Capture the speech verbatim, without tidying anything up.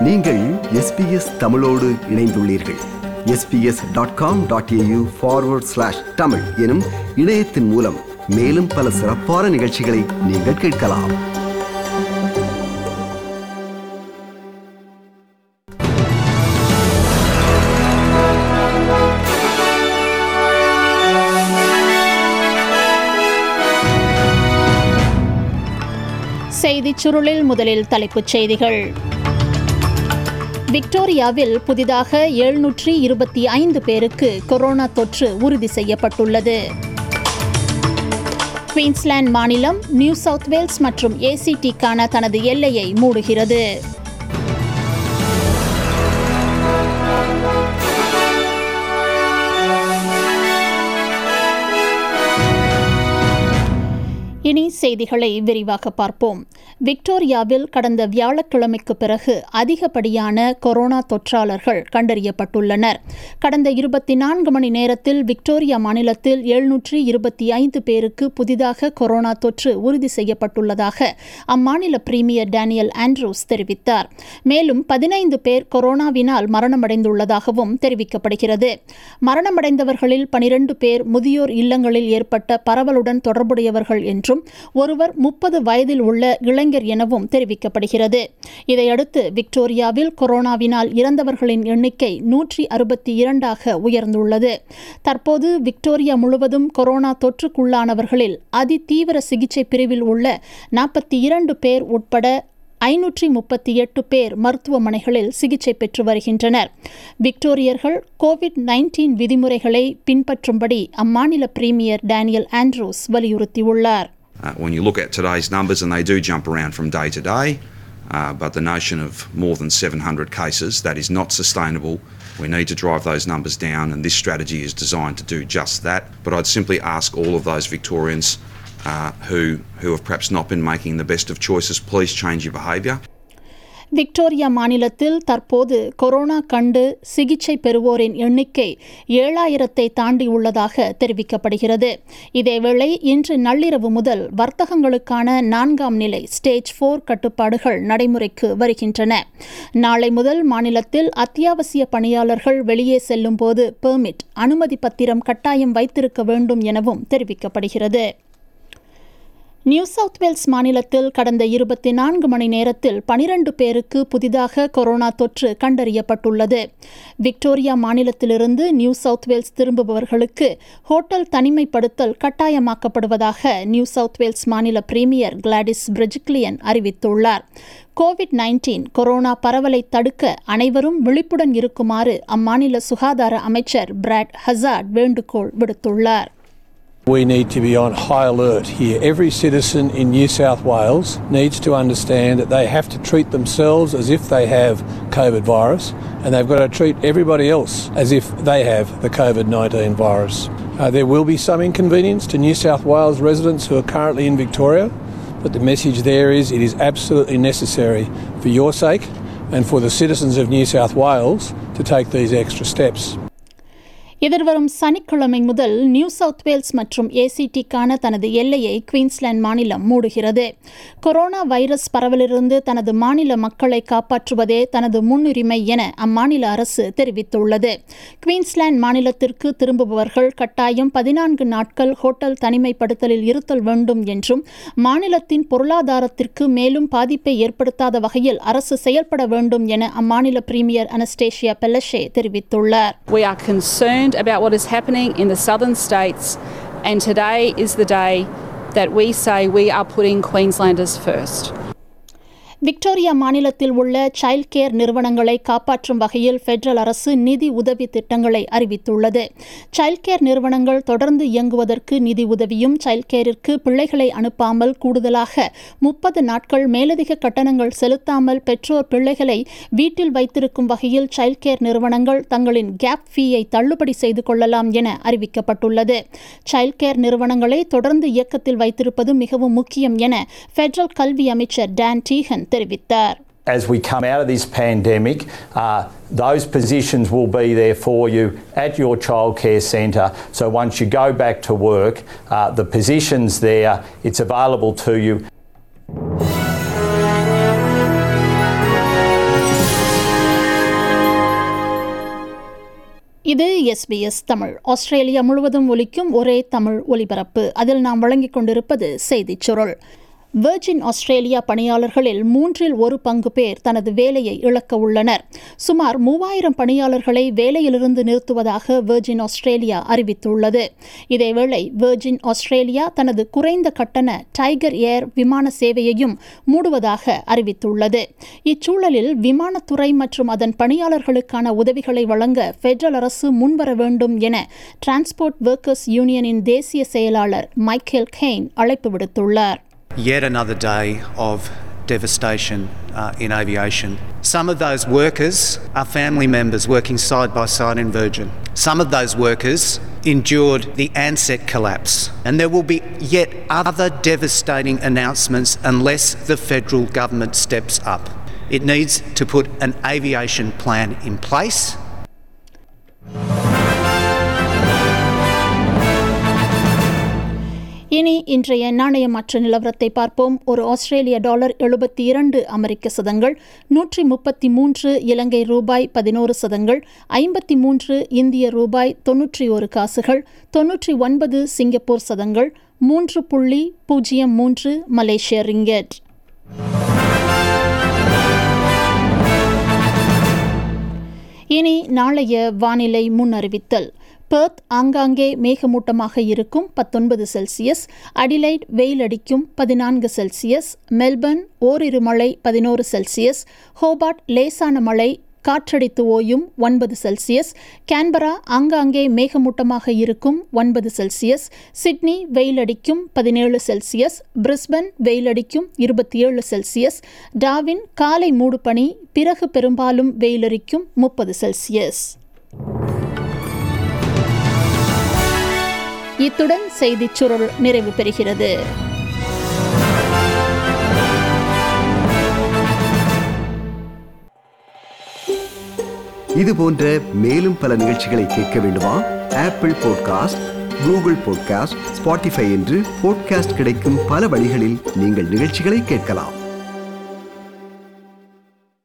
நீங்கள் எஸ்பிஎஸ் தமிழோடு இணைந்துள்ளீர்கள். SBS dot com dot AU forward slash Tamil எனும் இணையத்தின் மூலம் மேலும் பல சிறப்பான நிகழ்ச்சிகளை நீங்கள் கேட்கலாம். செய்திச் சுருளில் முதலில் தலைப்புச் செய்திகள். விக்டோரியாவில் புதிதாக எழுநூற்றி இருபத்தி ஐந்து பேருக்கு கொரோனா தொற்று உறுதி செய்யப்பட்டுள்ளது. குயின்ஸ்லாந்து மாநிலம் நியூ சவுத் வேல்ஸ் மற்றும் ஏசிடிக்கான தனது எல்லையை மூடுகிறது. இனி செய்திகளை விரிவாக பார்ப்போம். விக்டோரியாவில் கடந்த வியாழக்கிழமைக்கு பிறகு அதிகப்படியான கொரோனா தொற்றாளர்கள் கண்டறியப்பட்டுள்ளனர். கடந்த இருபத்தி நான்கு மணி நேரத்தில் விக்டோரியா மாநிலத்தில் எழுநூற்றி இருபத்தி ஐந்து பேருக்கு புதிதாக கொரோனா தொற்று உறுதி செய்யப்பட்டுள்ளதாக அம்மாநில பிரீமியர் டேனியல் ஆண்ட்ரூஸ் தெரிவித்தார். மேலும் பதினைந்து பேர் கொரோனாவினால் மரணமடைந்துள்ளதாகவும் தெரிவிக்கப்படுகிறது. மரணமடைந்தவர்களில் பனிரண்டு பேர் முதியோர் இல்லங்களில் ஏற்பட்ட பரவலுடன் தொடர்புடையவர்கள் என்றும் ஒருவர் முப்பது வயதில் உள்ள இளைஞர் எனவும் தெரிவிக்கப்படுகிறது. இதையடுத்து விக்டோரியாவில் கொரோனாவினால் இறந்தவர்களின் எண்ணிக்கை நூற்றி அறுபத்தி இரண்டாக உயர்ந்துள்ளது. தற்போது விக்டோரியா முழுவதும் கொரோனா தொற்றுக்குள்ளானவர்களில் அதிதீவிர சிகிச்சை பிரிவில் உள்ள நாற்பத்தி இரண்டு பேர் உட்பட ஐநூற்றி முப்பத்தி எட்டு பேர் மருத்துவமனைகளில் சிகிச்சை பெற்று வருகின்றனர். விக்டோரியர்கள் கோவிட் நைன்டீன் விதிமுறைகளை பின்பற்றும்படி அம்மாநில பிரீமியர் டேனியல் ஆண்ட்ரூஸ் வலியுறுத்தியுள்ளார். Uh, when you look at today's numbers, and they do jump around from day to day, uh, but the notion of more than seven hundred cases, that is not sustainable. We need to drive those numbers down, and this strategy is designed to do just that. But I'd simply ask all of those Victorians uh, who, who have perhaps not been making the best of choices, please change your behaviour. Victoria மாநிலத்தில் தற்போது corona கண்டு சிகிச்சை பெறுவோரின் எண்ணிக்கை ஏழாயிரத்தை தாண்டியுள்ளதாக தெரிவிக்கப்படுகிறது. இதேவேளை இன்று நள்ளிரவு முதல் வர்த்தகங்களுக்கான நான்காம் நிலை ஸ்டேஜ் போர் கட்டுப்பாடுகள் நடைமுறைக்கு வருகின்றன. நாளை முதல் மாநிலத்தில் அத்தியாவசிய பணியாளர்கள் வெளியே செல்லும் போது பெர்மிட் அனுமதி பத்திரம் கட்டாயம் வைத்திருக்க வேண்டும் எனவும் தெரிவிக்கப்படுகிறது. நியூ சவுத் வேல்ஸ் மாநிலத்தில் கடந்த இருபத்தி நான்கு மணி நேரத்தில் பனிரண்டு பேருக்கு புதிதாக கொரோனா தொற்று கண்டறியப்பட்டுள்ளது. விக்டோரியா மாநிலத்திலிருந்து நியூ சவுத் வேல்ஸ் திரும்புபவர்களுக்கு ஹோட்டல் தனிமைப்படுத்தல் கட்டாயமாக்கப்படுவதாக நியூ சவுத் வேல்ஸ் மாநில பிரீமியர் கிளாடிஸ் பிரெஜிக்லியன் அறிவித்துள்ளார். கோவிட் நைன்டீன் கொரோனா பரவலை தடுக்க அனைவரும் விழிப்புடன் இருக்குமாறு அம்மாநில சுகாதார அமைச்சர் பிராட் ஹசார்ட் வேண்டுகோள் விடுத்துள்ளார். We need to be on high alert here. Every citizen in New South Wales needs to understand that they have to treat themselves as if they have COVID virus, and they've got to treat everybody else as if they have the COVID nineteen virus. Uh, there will be some inconvenience to New South Wales residents who are currently in Victoria, but the message there is it is absolutely necessary for your sake and for the citizens of New South Wales to take these extra steps. எதிர்வரும் சனிக்கிழமை முதல் new South Wales மற்றும் ஏசிடிக்கான தனது எல்லையை Queensland மாநிலம் மூடுகிறது. Corona virus பரவலிருந்து தனது மாநில மக்களை காப்பாற்றுவதே தனது முன்னுரிமை என அம்மாநில அரசு தெரிவித்துள்ளது. குயின்ஸ்லாந்து மாநிலத்திற்கு திரும்புபவர்கள் கட்டாயம் பதினான்கு நாட்கள் ஹோட்டல் தனிமைப்படுத்தலில் இருத்தல் வேண்டும் என்றும் மாநிலத்தின் பொருளாதாரத்திற்கு மேலும் பாதிப்பை ஏற்படுத்தாத வகையில் அரசு செயல்பட வேண்டும் என அம்மாநில பிரீமியர் அனஸ்டேஷியா பெல்லஷே தெரிவித்துள்ளார். We are concerned about what is happening in the southern states, and today is the day that we say we are putting Queenslanders first. Victoria மாநிலத்தில் உள்ள சைல்ட் கேர் நிறுவனங்களை காப்பாற்றும் வகையில் பெடரல் அரசு நிதி உதவி திட்டங்களை அறிவித்துள்ளது. சைல்ட் கேர் நிறுவனங்கள் தொடர்ந்து இயங்குவதற்கு நிதி உதவியும், சைல்ட் கேரிற்கு பிள்ளைகளை அனுப்பாமல் கூடுதலாக முப்பது நாட்கள் மேலதிக கட்டணங்கள் செலுத்தாமல் பெற்றோர் பிள்ளைகளை வீட்டில் வைத்திருக்கும் வகையில் சைல்ட் கேர் நிறுவனங்கள் தங்களின் கேப் ஃபீயை தள்ளுபடி செய்து கொள்ளலாம் என அறிவிக்கப்பட்டுள்ளது. சைல்ட் கேர் நிறுவனங்களை தொடர்ந்து இயக்கத்தில் வைத்திருப்பது மிகவும் முக்கியம் என பெடரல் கல்வி அமைச்சர் டான் டீகன் தெரிவித்தார். As we come out of this pandemic, uh, those positions will be there for you at your childcare centre. So once you go back to work, uh, the position's there, it's available to you. இது SBS Tamil. Australia முழுவதும் ஒலிக்கும் ஒரே தமிழ் ஒலிபரப்பு. அதில் நாம் வழங்கிக் கொண்டிருப்பது செய்திச் சுருள். வெர்ஜின் ஆஸ்திரேலியா பணியாளர்களில் மூன்றில் ஒரு பங்கு பேர் தனது வேலையை இழக்க உள்ளனர். சுமார் மூவாயிரம் பணியாளர்களை வேலையிலிருந்து நிறுத்துவதாக வெர்ஜின் ஆஸ்திரேலியா அறிவித்துள்ளது. இதேவேளை வெர்ஜின் ஆஸ்திரேலியா தனது குறைந்த கட்டண டைகர் ஏர் விமான சேவையையும் மூடுவதாக அறிவித்துள்ளது. இச்சூழலில் விமானத்துறை மற்றும் அதன் பணியாளர்களுக்கான உதவிகளை வழங்க பெடரல் அரசு முன்வர வேண்டும் என டிரான்ஸ்போர்ட் ஒர்க்கர்ஸ் யூனியனின் தேசிய செயலாளர் மைக்கேல் கெய்ன் அழைப்பு விடுத்துள்ளார். Yet another day of devastation uh, in aviation. Some of those workers are family members working side by side in Virgin. Some of those workers endured the Ansett collapse, and there will be yet other devastating announcements unless the federal government steps up. It needs to put an aviation plan in place. இனி இன்றைய நாணயமற்ற நிலவரத்தை பார்ப்போம். ஒரு ஆஸ்திரேலிய dollar எழுபத்தி இரண்டு அமெரிக்க சதங்கள், நூற்றி முப்பத்தி மூன்று இலங்கை ரூபாய் பதினோரு சதங்கள், ஐம்பத்தி மூன்று இந்திய ரூபாய் தொன்னூற்றி ஒரு காசுகள், தொன்னூற்றி ஒன்பது சிங்கப்பூர் சதங்கள், மூன்று புள்ளி பூஜ்ஜியம் மூன்று மலேசிய ரிங்கெட். இனி நாளைய வானிலை முன் அறிவித்தல். பெர்த் ஆங்காங்கே மேகமூட்டமாக இருக்கும் பத்தொன்பது செல்சியஸ், அடிலைட் வெயிலடிக்கும் பதினான்கு செல்சியஸ், மெல்பர்ன் ஓரிரு மழை பதினோரு செல்சியஸ், ஹோபார்ட் லேசான மழை காற்றடித்து ஓயும் ஒன்பது செல்சியஸ், கேன்பரா ஆங்காங்கே மேகமூட்டமாக இருக்கும் ஒன்பது செல்சியஸ், சிட்னி வெயிலடிக்கும் பதினேழு செல்சியஸ், பிரிஸ்பன் வெயிலடிக்கும் இருபத்தி ஏழு செல்சியஸ், டார்வின் காலை மூடுபனி பிறகு பெரும்பாலும் வெயிலடிக்கும் முப்பது செல்சியஸ். இத்துடன் செய்திச் சுருள் நிறைவு பெறுகிறது. இது போன்ற மேலும் பல நிகழ்ச்சிகளை கேட்க வேண்டுமா? Apple podcast, Google podcast, Spotify என்று பாட்காஸ்ட் கிடைக்கும் பல வழிகளில் நீங்கள் நிகழ்ச்சிகளை கேட்கலாம்.